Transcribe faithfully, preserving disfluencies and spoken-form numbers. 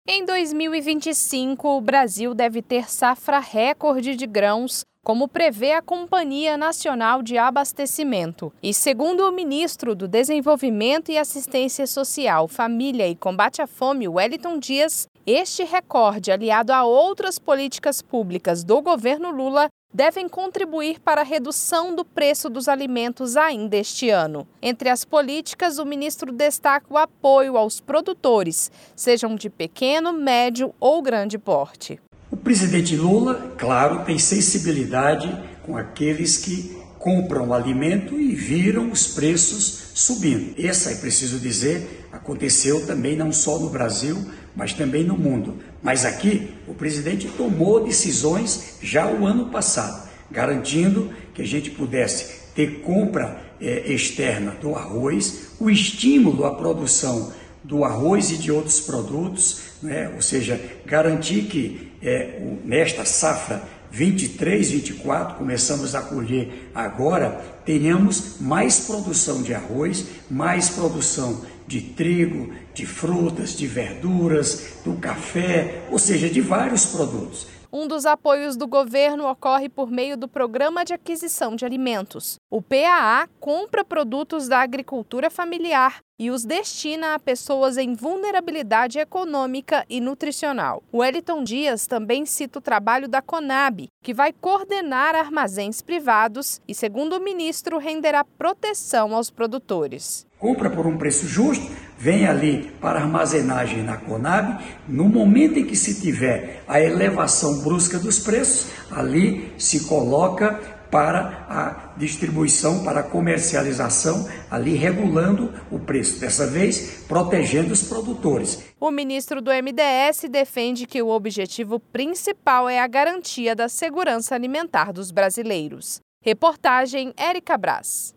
Em dois mil e vinte e cinco, o Brasil deve ter safra recorde de grãos, como prevê a Companhia Nacional de Abastecimento. E segundo o ministro do Desenvolvimento e Assistência Social, Família e Combate à Fome, Wellington Dias, este recorde, aliado a outras políticas públicas do governo Lula, devem contribuir para a redução do preço dos alimentos ainda este ano. Entre as políticas, o ministro destaca o apoio aos produtores, sejam de pequeno, médio ou grande porte. O presidente Lula, claro, tem sensibilidade com aqueles que compram o alimento e viram os preços subindo. Essa, é preciso dizer, aconteceu também não só no Brasil, mas também no mundo. Mas aqui, o presidente tomou decisões já o ano passado, garantindo que a gente pudesse ter compra eh, externa do arroz, o estímulo à produção do arroz e de outros produtos, né? Ou seja, garantir que é, o, nesta safra vinte e três, vinte e quatro, começamos a colher agora, tenhamos mais produção de arroz, mais produção de trigo, de frutas, de verduras, do café, ou seja, de vários produtos. Um dos apoios do governo ocorre por meio do Programa de Aquisição de Alimentos. O P A A compra produtos da agricultura familiar e os destina a pessoas em vulnerabilidade econômica e nutricional. O Wellington Dias também cita o trabalho da Conab, que vai coordenar armazéns privados e, segundo o ministro, renderá proteção aos produtores. Compra por um preço justo, vem ali para armazenagem na Conab. No momento em que se tiver a elevação brusca dos preços, ali se coloca para a distribuição, para a comercialização, ali regulando o preço, dessa vez protegendo os produtores. O ministro do M D S defende que o objetivo principal é a garantia da segurança alimentar dos brasileiros. Reportagem Érica Braz.